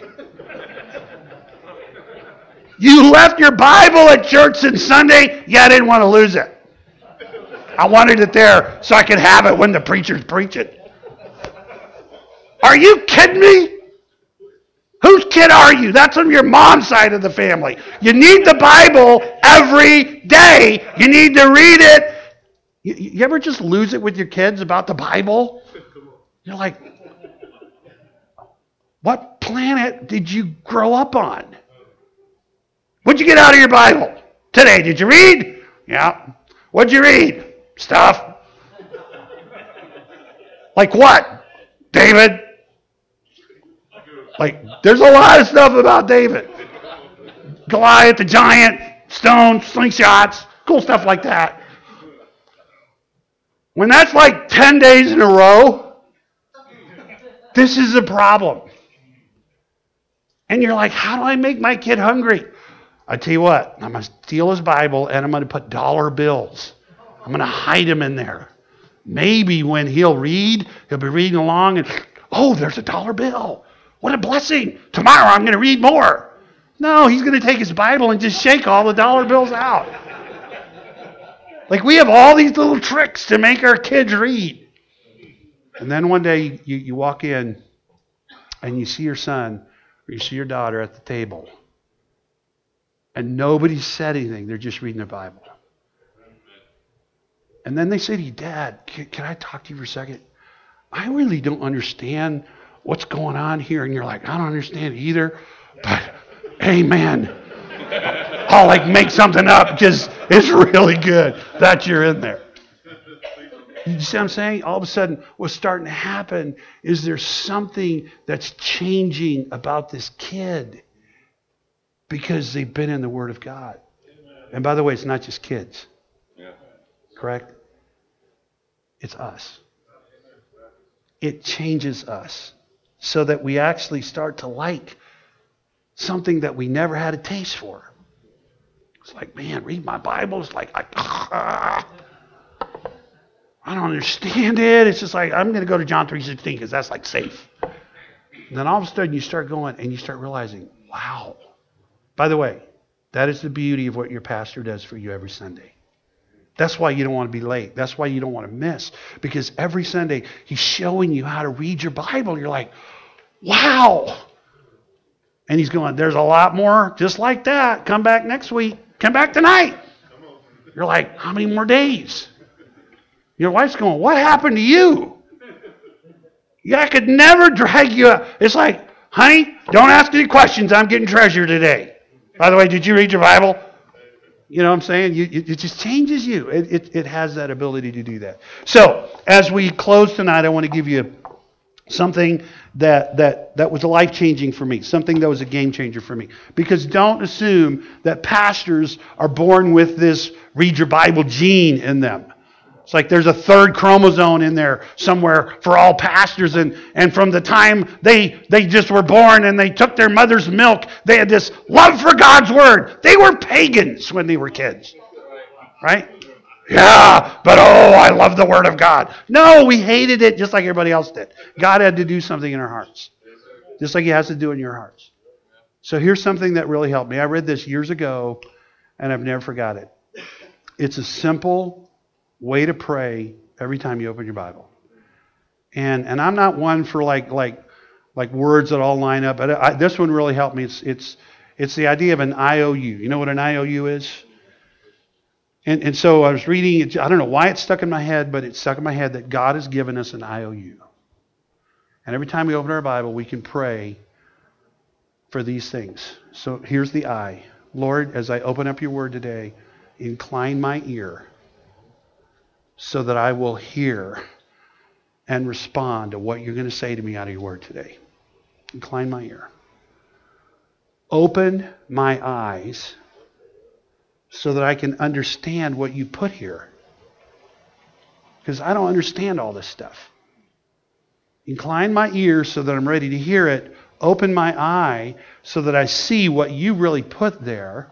S1: You left your Bible at church since Sunday? Yeah, I didn't want to lose it. I wanted it there so I could have it when the preacher's preaching. Are you kidding me? Whose kid are you? That's from your mom's side of the family. You need the Bible every day. You need to read it. You ever just lose it with your kids about the Bible? You're like, what planet did you grow up on? What'd you get out of your Bible today? Did you read? Yeah. What'd you read? Stuff. Like what? David. Like, there's a lot of stuff about David. Goliath the giant, stones, slingshots, cool stuff like that. When that's like 10 days in a row, this is a problem. And you're like, how do I make my kid hungry? I tell you what, I'm going to steal his Bible and I'm going to put dollar bills. I'm going to hide them in there. Maybe when he'll read, he'll be reading along and, oh, there's a dollar bill. What a blessing. Tomorrow I'm going to read more. No, he's going to take his Bible and just shake all the dollar bills out. Like we have all these little tricks to make our kids read. And then one day you walk in and you see your son or you see your daughter at the table. And nobody said anything. They're just reading their Bible. And then they say to you, Dad, can I talk to you for a second? I really don't understand what's going on here. And you're like, I don't understand either. But, amen. I'll like make something up because it's really good that you're in there. You see what I'm saying? All of a sudden, what's starting to happen is there's something that's changing about this kid because they've been in the Word of God. And by the way, it's not just kids. Correct? It's us. It changes us so that we actually start to like something that we never had a taste for. It's like, man, read my Bible. It's like, I don't understand it. It's just like, I'm going to go to John 3:16 because that's like safe. And then all of a sudden you start going and you start realizing, wow. By the way, that is the beauty of what your pastor does for you every Sunday. That's why you don't want to be late. That's why you don't want to miss. Because every Sunday he's showing you how to read your Bible. You're like, wow. And he's going, there's a lot more just like that. Come back next week. Come back tonight. You're like, how many more days? Your wife's going, what happened to you? Yeah, I could never drag you up. It's like, honey, don't ask any questions. I'm getting treasure today. By the way, did you read your Bible? You know what I'm saying? It just changes you. It has that ability to do that. So, as we close tonight, I want to give you something that was life-changing for me. Something that was a game changer for me. Because don't assume that pastors are born with this read your Bible gene in them. It's like there's a third chromosome in there somewhere for all pastors. And from the time they just were born and they took their mother's milk, they had this love for God's Word. They were pagans when they were kids. Right? Yeah, but I love the Word of God. No, we hated it just like everybody else did. God had to do something in our hearts. Just like He has to do in your hearts. So here's something that really helped me. I read this years ago and I've never forgot it. It's a simple way to pray every time you open your Bible. And I'm not one for like words that all line up, but this one really helped me. It's the idea of an IOU. You know what an IOU is? And so I was reading it. I don't know why it stuck in my head, but it stuck in my head that God has given us an IOU. And every time we open our Bible, we can pray for these things. So here's the I. Lord, as I open up your Word today, incline my ear so that I will hear and respond to what you're going to say to me out of your Word today. Incline my ear. Open my eyes so that I can understand what you put here. Because I don't understand all this stuff. Incline my ear so that I'm ready to hear it. Open my eye so that I see what you really put there.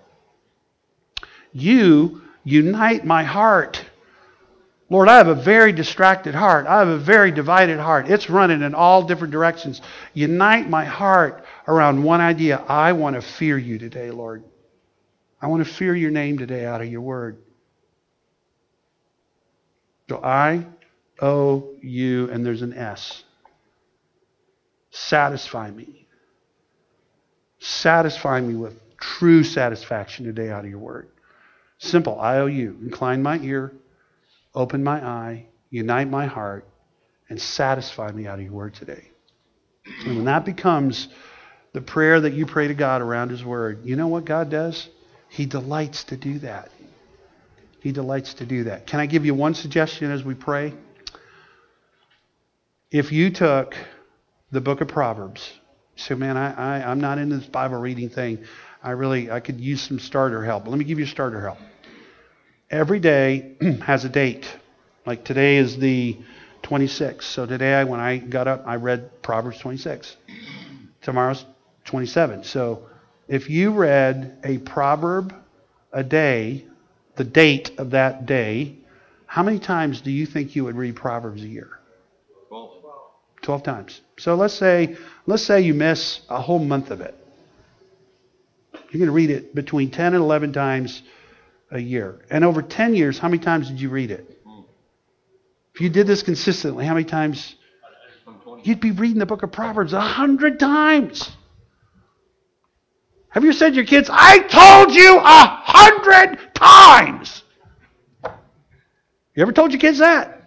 S1: You unite my heart. Lord, I have a very distracted heart. I have a very divided heart. It's running in all different directions. Unite my heart around one idea. I want to fear you today, Lord. I want to fear your name today out of your Word. So I-O-U, and there's an S. Satisfy me. Satisfy me with true satisfaction today out of your Word. Simple, I-O-U. Incline my ear. Open my eye, unite my heart, and satisfy me out of your Word today. And when that becomes the prayer that you pray to God around His Word, you know what God does? He delights to do that. He delights to do that. Can I give you one suggestion as we pray? If you took the book of Proverbs, you say, man, I'm not into this Bible reading thing. I could use some starter help. Let me give you starter help. Every day has a date. Like today is the 26th. So today when I got up, I read Proverbs 26. Tomorrow's 27. So if you read a proverb a day, the date of that day, how many times do you think you would read Proverbs a year? 12 times. So let's say you miss a whole month of it. You're going to read it between 10 and 11 times a year. And over 10 years, how many times did you read it? If you did this consistently, how many times? You'd be reading the book of Proverbs 100 times. Have you said to your kids, I told you 100 times? You ever told your kids that?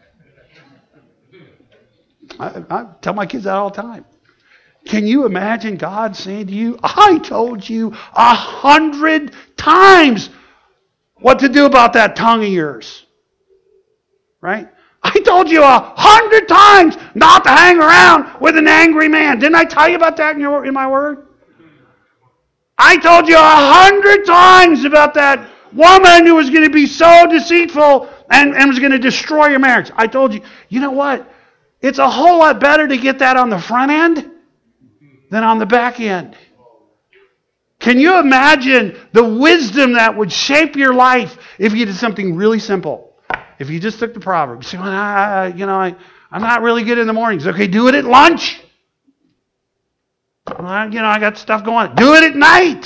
S1: I tell my kids that all the time. Can you imagine God saying to you, I told you 100 times what to do about that tongue of yours? Right? I told you 100 times not to hang around with an angry man. Didn't I tell you about that in my word? I told you 100 times about that woman who was going to be so deceitful and was going to destroy your marriage. I told you, you know what? It's a whole lot better to get that on the front end than on the back end. Can you imagine the wisdom that would shape your life if you did something really simple? If you just took the Proverbs. You say, well, I'm not really good in the mornings. Okay, do it at lunch. Well, I got stuff going on. Do it at night.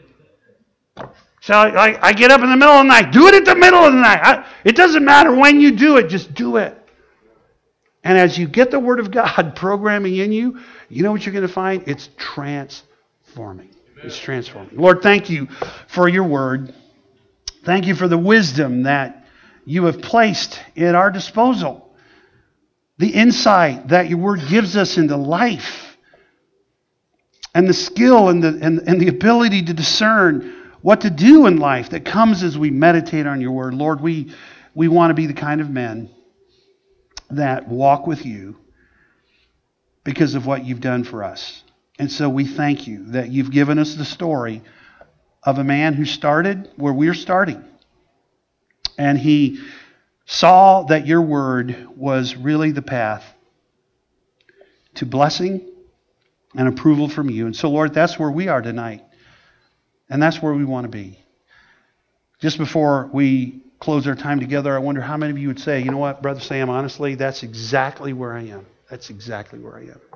S1: So I get up in the middle of the night. Do it at the middle of the night. It doesn't matter when you do it. Just do it. And as you get the Word of God programming in you, you know what you're going to find? It's transforming. It's transforming. Lord, thank you for your Word. Thank you for the wisdom that you have placed at our disposal. The insight that your Word gives us into life. And the skill and the ability to discern what to do in life that comes as we meditate on your Word. Lord, we want to be the kind of men that walk with you because of what you've done for us. And so we thank you that you've given us the story of a man who started where we're starting. And he saw that your word was really the path to blessing and approval from you. And so, Lord, that's where we are tonight. And that's where we want to be. Just before we close our time together, I wonder how many of you would say, you know what, Brother Sam, honestly, that's exactly where I am. That's exactly where I am.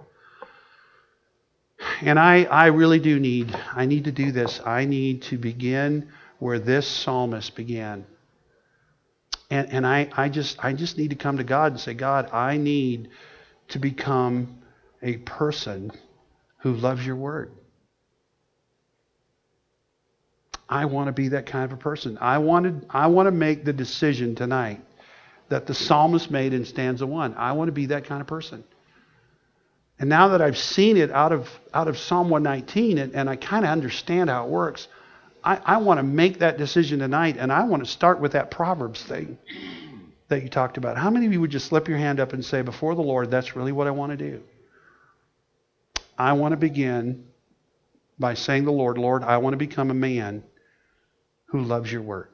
S1: And I really do need to do this. I need to begin where this psalmist began. And I just need to come to God and say, God, I need to become a person who loves your word. I want to be that kind of a person. I want to make the decision tonight that the psalmist made in stanza 1. I want to be that kind of person. And now that I've seen it out of Psalm 119 and I kind of understand how it works, I want to make that decision tonight, and I want to start with that Proverbs thing that you talked about. How many of you would just slip your hand up and say, before the Lord, that's really what I want to do? I want to begin by saying to the Lord, Lord, I want to become a man who loves your word.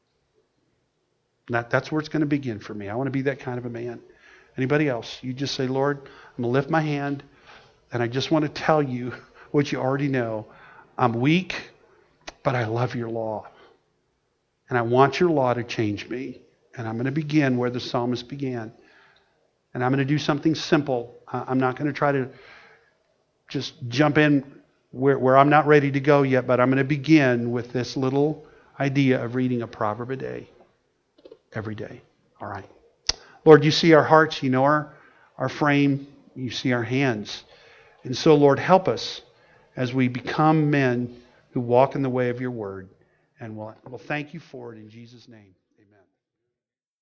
S1: That's where it's going to begin for me. I want to be that kind of a man. Anybody else? You just say, Lord, I'm going to lift my hand, and I just want to tell you what you already know. I'm weak, but I love your law. And I want your law to change me. And I'm going to begin where the psalmist began. And I'm going to do something simple. I'm not going to try to just jump in where I'm not ready to go yet, but I'm going to begin with this little idea of reading a proverb a day. Every day. All right. Lord, you see our hearts. You know our frame. You see our hands. And so, Lord, help us as we become men who walk in the way of your word. And we'll thank you for it in Jesus' name.